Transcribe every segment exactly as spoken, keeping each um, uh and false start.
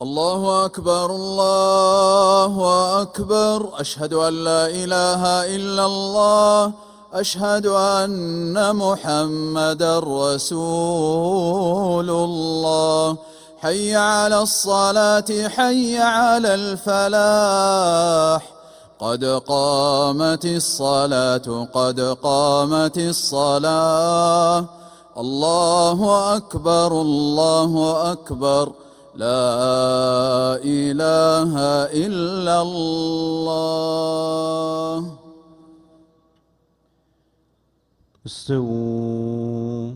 الله أكبر الله أكبر، أشهد أن لا إله إلا الله، أشهد أن محمدا رسول الله. حي على الصلاة حي على الفلاح، قد قامت الصلاة قد قامت الصلاة. الله أكبر الله أكبر، لا إله إلا الله. استووا،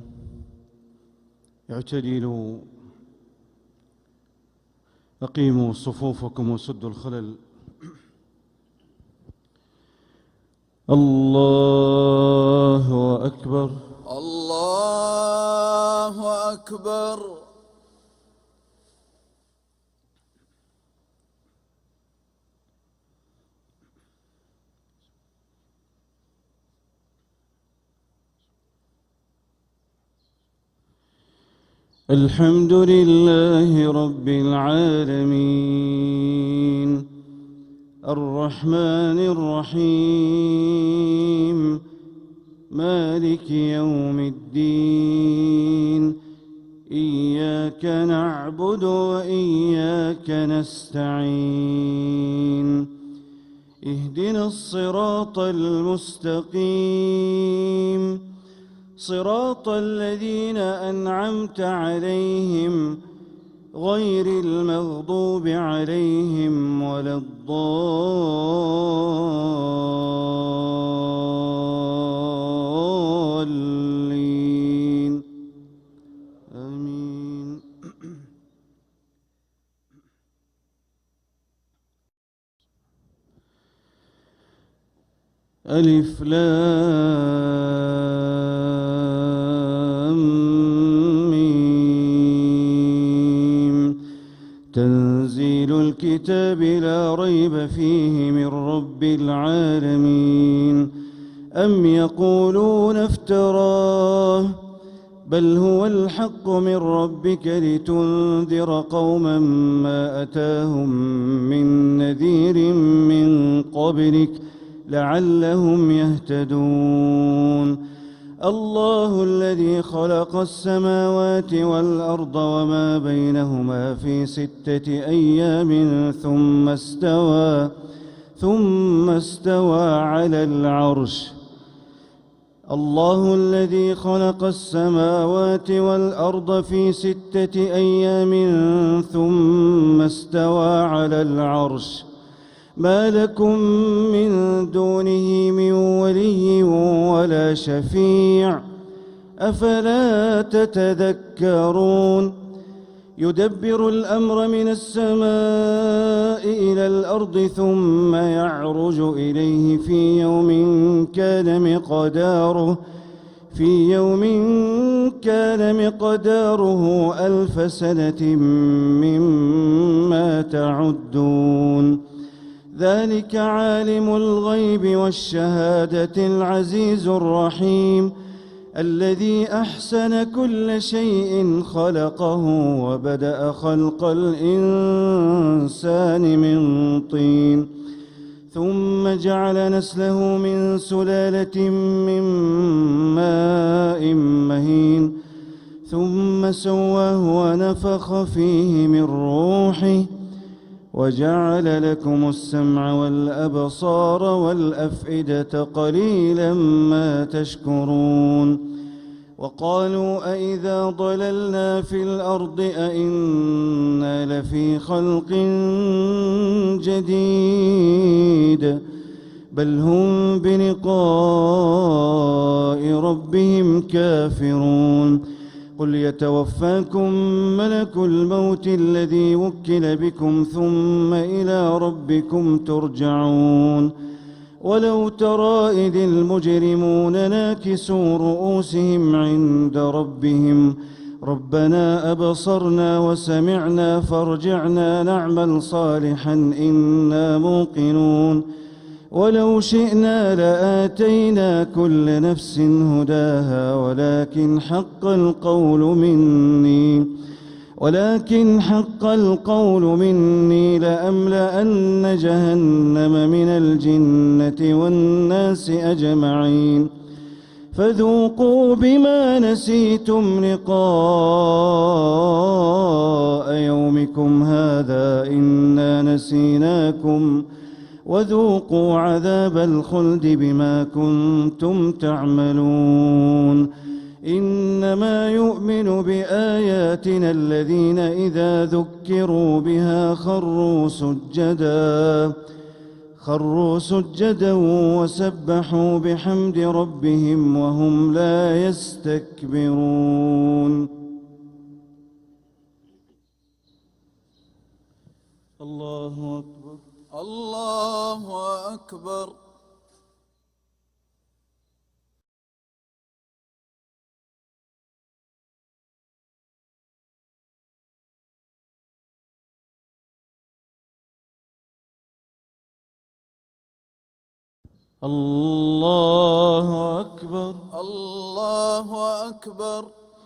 اعتدلوا، أقيموا صفوفكم وسدوا الخلل. الله أكبر الله أكبر. الحمد لله رب العالمين، الرحمن الرحيم، مالك يوم الدين. إياك نعبد وإياك نستعين، اهدنا الصراط المستقيم، صراط الذين أنعمت عليهم غير المغضوب عليهم ولا الضالين. آمين. ألف لام ميم. تنزيل الكتاب لا ريب فيه من رب العالمين. أم يقولون افتراه، بل هو الحق من ربك لتنذر قوما ما أتاهم من نذير من قبلك لعلهم يهتدون. الله الذي خلق السماوات والأرض وما بينهما في ستة أيام ثم استوى ثم استوى على العرش. الله الذي خلق السماوات والأرض في ستة أيام ثم استوى على العرش. ما لكم من دونه من ولي ولا شفيع، أفلا تتذكرون. يدبر الأمر من السماء إلى الأرض ثم يعرج إليه في يوم كان مقداره في يوم كان مقداره ألف سنة مما تعدون. ذلك عالم الغيب والشهادة العزيز الرحيم، الذي أحسن كل شيء خلقه وبدأ خلق الإنسان من طين، ثم جعل نسله من سلالة من ماء مهين، ثم سواه ونفخ فيه من روحه، وجعل لكم السمع والأبصار والأفئدة قليلا ما تشكرون. وقالوا أإذا ضللنا في الأرض أإنا لفي خلق جديد، بل هم بلقاء ربهم كافرون. قل يتوفاكم ملك الموت الذي وكل بكم ثم إلى ربكم ترجعون. ولو ترى إذ المجرمون ناكسوا رؤوسهم عند ربهم ربنا أبصرنا وسمعنا فارجعنا نعمل صالحا إنا موقنون. ولو شئنا لآتينا كل نفس هداها ولكن حق القول مني ولكن حق القول مني لأملأن جهنم من الجنة والناس أجمعين فذوقوا بما نسيتم لقاء يومكم هذا إنا نسيناكم وذوقوا عذاب الخلد بما كنتم تعملون إنما يؤمن بآياتنا الذين إذا ذكروا بها خروا سجدا خروا سجدا وسبحوا بحمد ربهم وهم لا يستكبرون. الله أكبر. الله أكبر. الله أكبر. الله أكبر.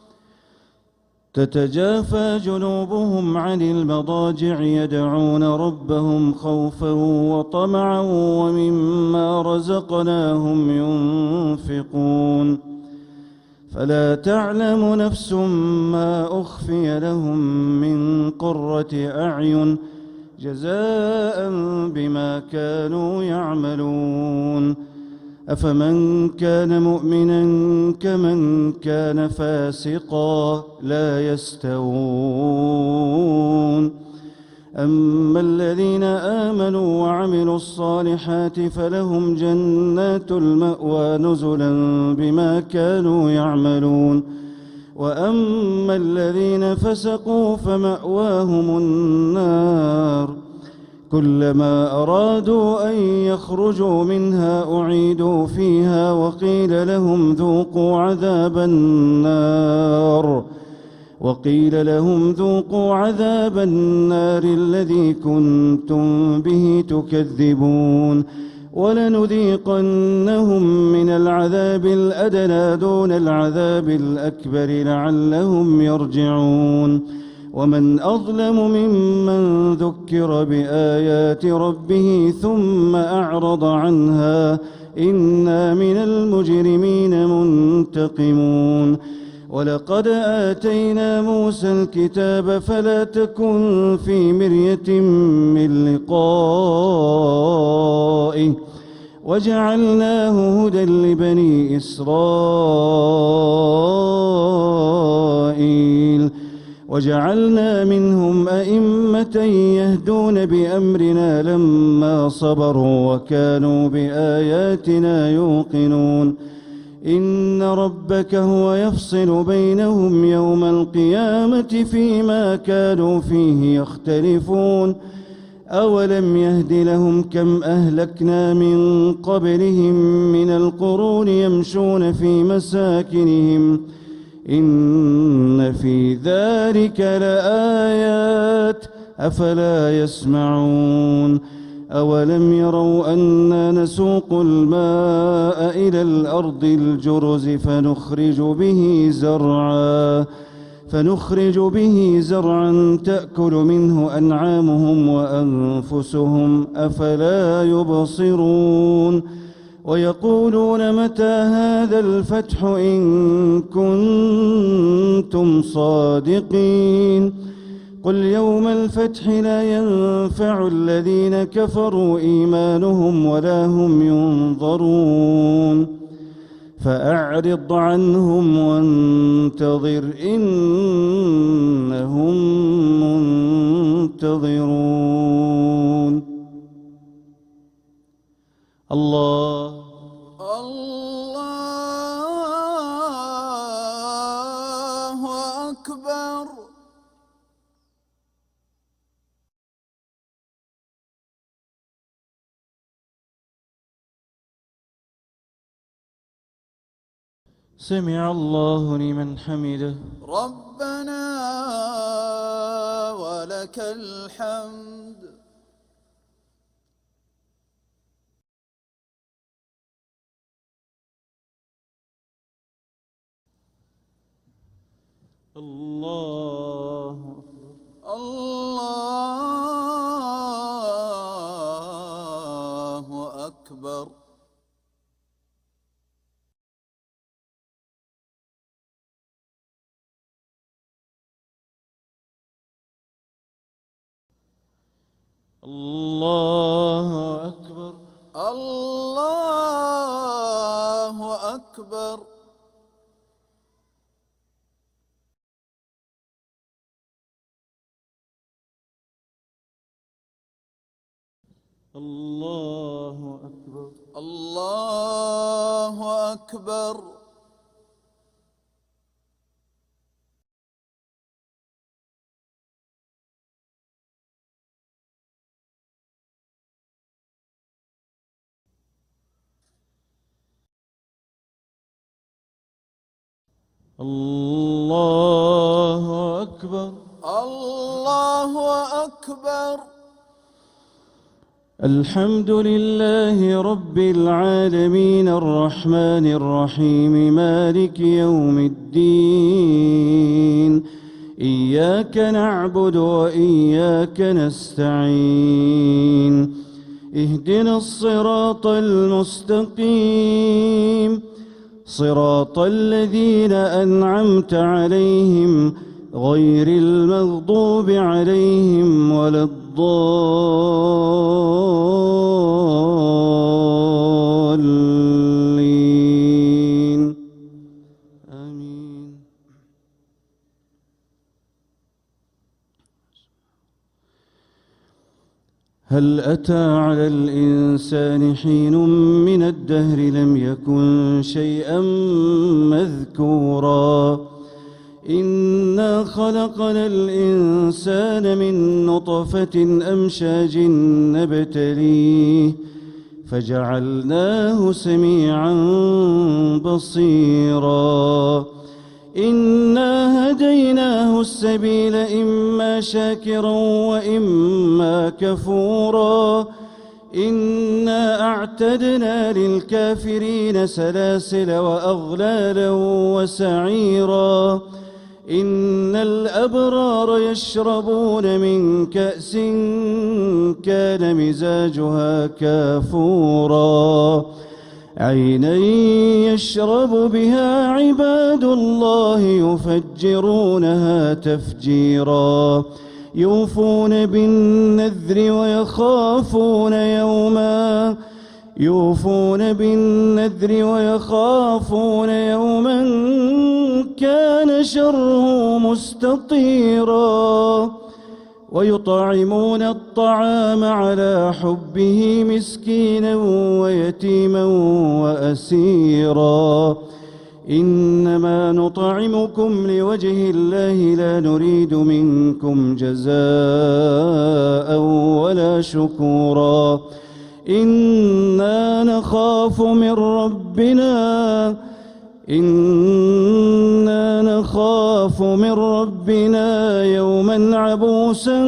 تتجافى جنوبهم عن المضاجع يدعون ربهم خوفا وطمعا ومما رزقناهم ينفقون فلا تعلم نفس ما أخفي لهم من قرة أعين جزاء بما كانوا يعملون أفمن كان مؤمنا كمن كان فاسقا لا يستوون أما الذين آمنوا وعملوا الصالحات فلهم جنات المأوى نزلا بما كانوا يعملون وأما الذين فسقوا فمأواهم النار كلما أرادوا أن يخرجوا منها أعيدوا فيها وقيل لهم ذوقوا عذاب النار وقيل لهم ذوقوا عذاب النار الذي كنتم به تكذبون ولنذيقنهم من العذاب الأدنى دون العذاب الأكبر لعلهم يرجعون ومن أظلم ممن ذكر بآيات ربه ثم أعرض عنها إنا من المجرمين منتقمون ولقد آتينا موسى الكتاب فلا تكن في مرية من لقائه وجعلناه هدى لبني إسرائيل وجعلنا منهم أئمة يهدون بأمرنا لما صبروا وكانوا بآياتنا يوقنون إن ربك هو يفصل بينهم يوم القيامة فيما كانوا فيه يختلفون أولم يهد لهم كم أهلكنا من قبلهم من القرون يمشون في مساكنهم إن في ذلك لآيات أفلا يسمعون أولم يروا أنا نسوق الماء إلى الأرض الجرز فنخرج به زرعا فنخرج به زرعا تأكل منه أنعامهم وأنفسهم أفلا يبصرون ويقولون متى هذا الفتح إن كنتم صادقين قل يوم الفتح لا ينفع الذين كفروا إيمانهم ولا هم ينظرون فأعرض عنهم وانتظر إنهم منتظرون. الله الله أكبر. سمع الله لمن حمده ربنا ولك الحمد. الله الله أكبر. الله أكبر. الله أكبر. الله أكبر. الله أكبر. الله أكبر. الله أكبر. الحمد لله رب العالمين الرحمن الرحيم مالك يوم الدين. إياك نعبد وإياك نستعين. اهدنا الصراط المستقيم صراط الذين أنعمت عليهم غير المغضوب عليهم ولا الضالين آمين. هل أتى على الإنسان حين من الدهر لم يكن شيئا مذكورا إنا خلقنا الإنسان من نطفة أمشاج نبتليه فجعلناه سميعا بصيرا إنا هديناه السبيل إما شاكرا وإما كفورا إنا أعتدنا للكافرين سلاسل وأغلالا وسعيرا إن الأبرار يشربون من كأس كان مزاجها كافورا عينا يشرب بها عباد الله يفجرونها تفجيرا يوفون بالنذر ويخافون يوما يوفون بالنذر ويخافون يوما كان شره مستطيرا ويطعمون الطعام على حبه مسكينا ويتيما وأسيرا إنما نطعمكم لوجه الله لا نريد منكم جزاء ولا شكورا إنا نخاف من ربنا إنا نخاف من ربنا يوما عبوسا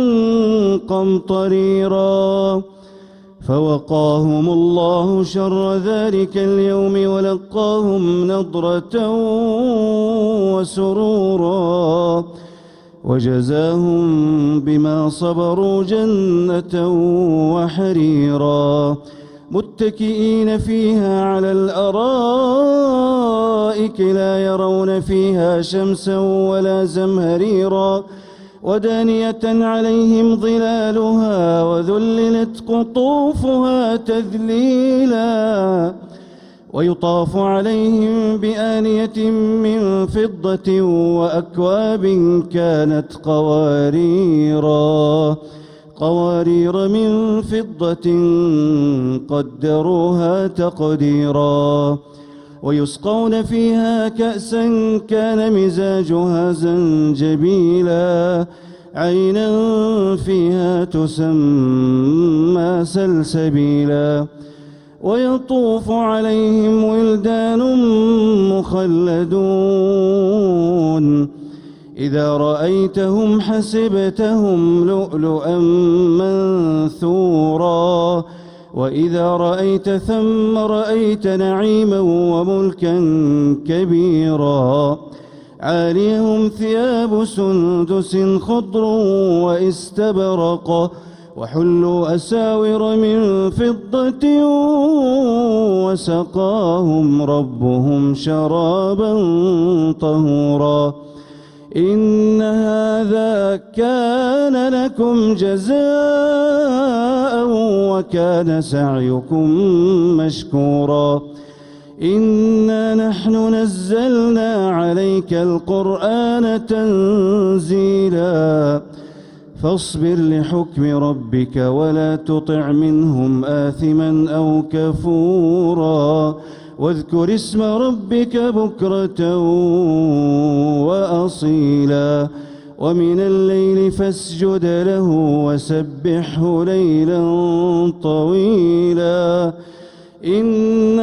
قمطريرا فوقاهم الله شر ذلك اليوم ولقاهم نضرة وسرورا وجزاهم بما صبروا جنة وحريرا متكئين فيها على الأرائك لا يرون فيها شمسا ولا زمهريرا ودانية عليهم ظلالها وذللت قطوفها تذليلا ويطاف عليهم بآنية من فضة وأكواب كانت قواريرا قوارير من فضة قدروها تقديرا ويسقون فيها كأسا كان مزاجها زنجبيلا عينا فيها تسمى سلسبيلا ويطوف عليهم ولدان مخلدون إذا رأيتهم حسبتهم لؤلؤا منثورا وإذا رأيت ثم رأيت نعيما وملكا كبيرا عاليهم ثياب سندس خضر واستبرق وحلوا أساور من فضة وسقاهم ربهم شرابا طهورا إن هذا كان لكم جزاء وكان سعيكم مشكورا إنا نحن نزلنا عليك القرآن تنزيلا فاصبر لحكم ربك ولا تطع منهم آثما أو كفورا واذكر اسم ربك بكرة وأصيلا ومن الليل فاسجد له وسبحه ليلا طويلا إن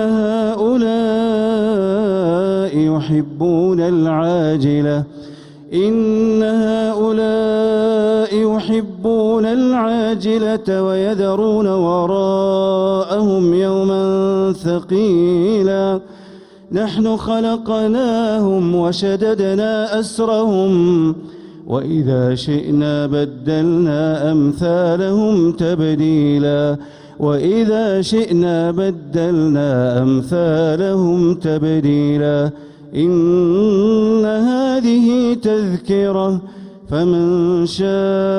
هؤلاء يحبون العاجلة إن هؤلاء يحبون العاجلة ويذرون وراءهم يوما ثقيلا نحن خلقناهم وشددنا أسرهم وإذا شئنا بدلنا أمثالهم تبديلا وإذا شئنا بدلنا أمثالهم تبديلا إن هذه تذكرة فمن شاء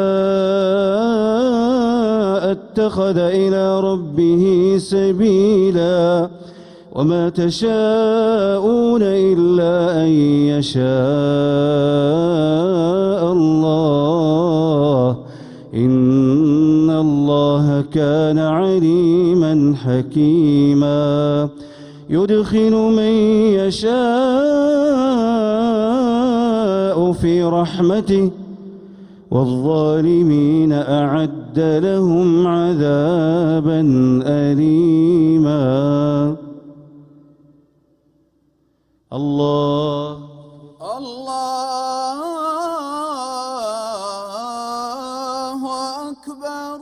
اتخذ إلى ربه سبيلا وما تشاءون إلا أن يشاء الله إن الله كان عليما حكيما يدخل من يشاء في رحمته والظالمين أعد لهم عذابا أليما الله الله أكبر.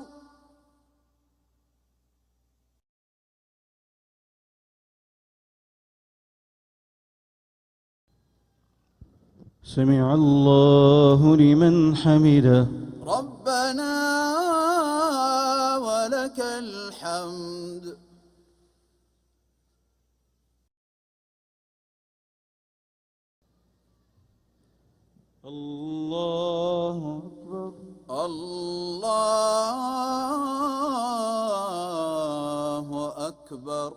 سمع الله لمن حمده ربنا ولك الحمد. الله أكبر. الله أكبر.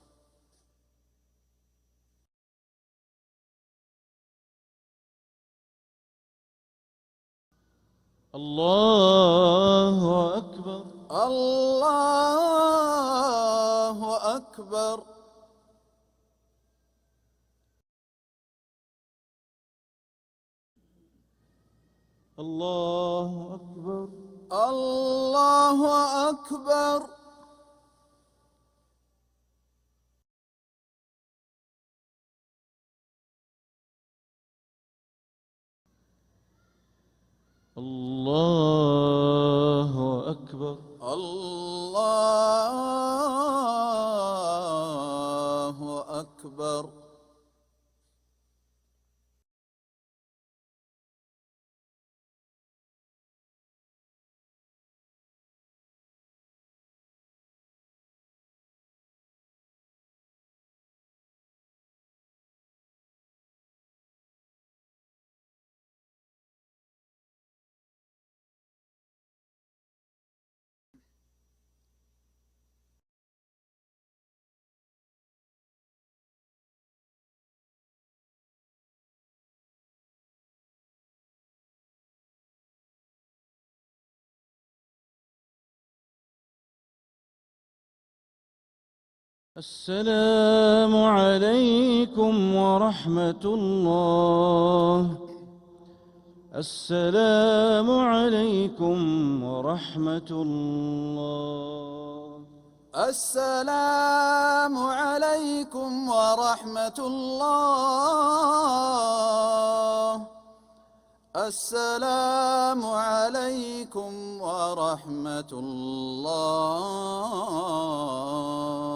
الله أكبر. الله أكبر. الله أكبر. الله أكبر. الله أكبر. الله أكبر. السلام عليكم ورحمة الله. السلام عليكم ورحمة الله. السلام عليكم ورحمة الله. السلام عليكم ورحمة الله.